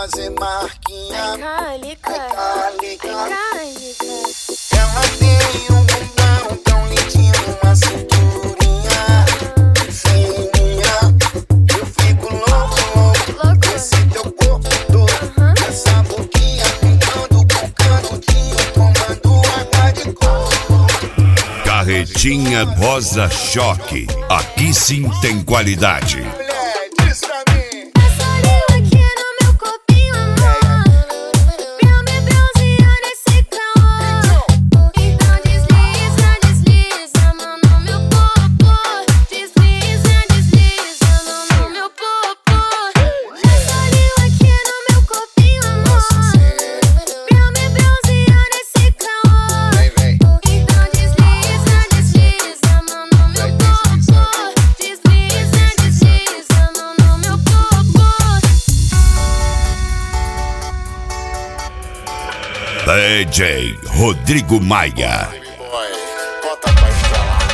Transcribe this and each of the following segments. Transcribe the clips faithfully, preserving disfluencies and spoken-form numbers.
fazer marquinha. Calica, Calica. calica. Ela tem um bundão tão lindinho, uma cinturinha fininha. Eu fico louco, louco, Louco. esse teu corpo todo. Essa boquinha pintando com canudinho, tomando água de coco. Carretinha Rosa Choque. Aqui sim tem qualidade. Mulher, diz pra mim. Essa língua aqui no meu copinho, amor. Pra me bronzear nesse calor. Então desliza, desliza a mão no meu popô. Desliza, desliza a mão no meu popô. Essa língua aqui no meu copinho, amor. Pra me bronzear nesse calor. Vem, vem. Então desliza, desliza a mão no meu popô. Desliza, desliza a mão no meu popô. D J Rodrigo Maia. Boy, bota pra estralar.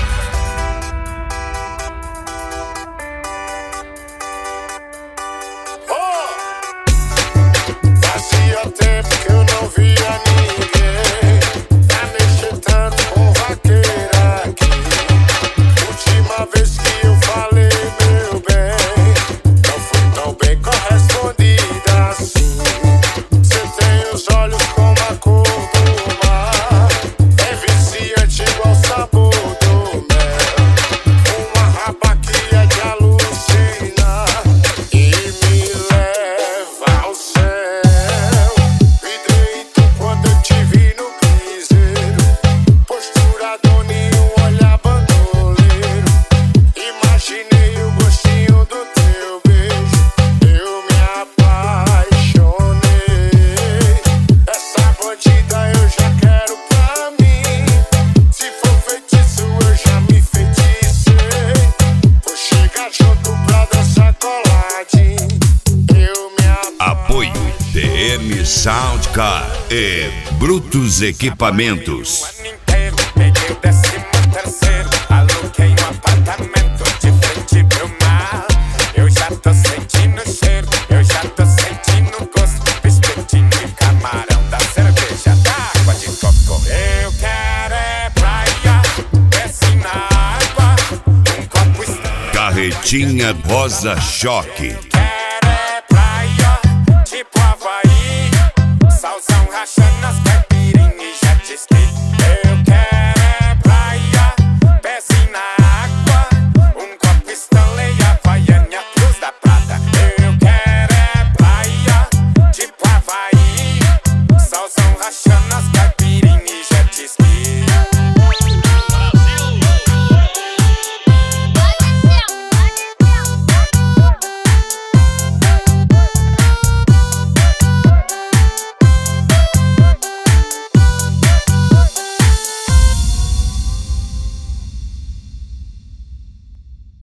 Fazia tempo que eu não via ninguém pra mexer tanto com vaqueira aqui. Última vez que eu falei, meu bem, não fui tão bem correspondida assim. Você tem os olhos como a cor do mar, é viciante igual o sabor do mel. Uma raba que é de alucinar e me leva ao céu. Vidrei tu quando eu te vi no piseiro, postura doninho, olhar bandoleiro. Imaginei o gostinho do teu beijo, eu me apaixonei. Essa bandida eu já quero pra mim. Se for feitiço eu já me feticei. Vou chegar junto pra dançar coladinho, eu me Apoio D M Soundcar e Brutus Equipamentos. ano inteiro, peguei o décimo terceiro, aluguei um apartamento de frente pro mar. Eu já tô sentindo o cheiro, eu já tô sentindo o gosto do espetinho de camarão, da cerveja, da água de coco. Eu quero é praia, desce na água, um copo está. Carretinha Rosa Choque. Quero é praia, tipo Havaí, salzão rachando